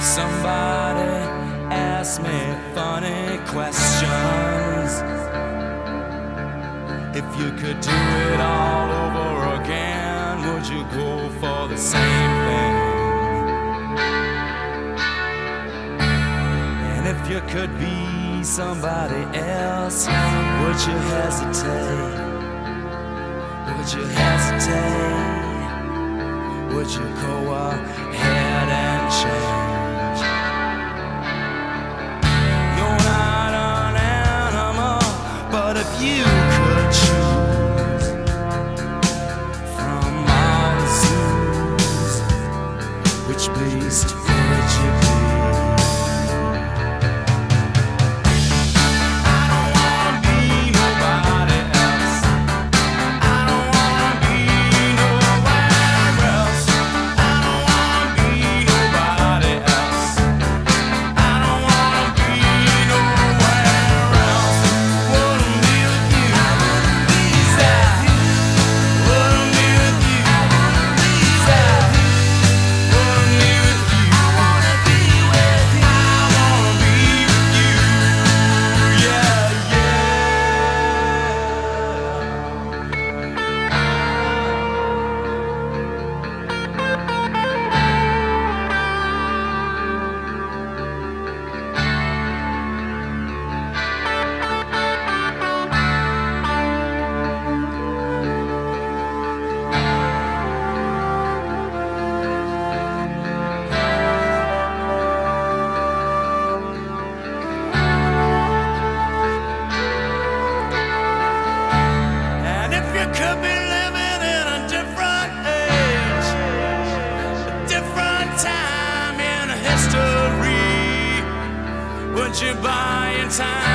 Somebody ask me funny questions. If you could do it all over again, would you go for the same thing? And if you could be somebody else, would you hesitate? Would you hesitate? Would you go ahead and change? You're not an animal, but if you could choose from all the zoos, which beast would you be? Could be living in a different age, a different time in history. Would you buy in time?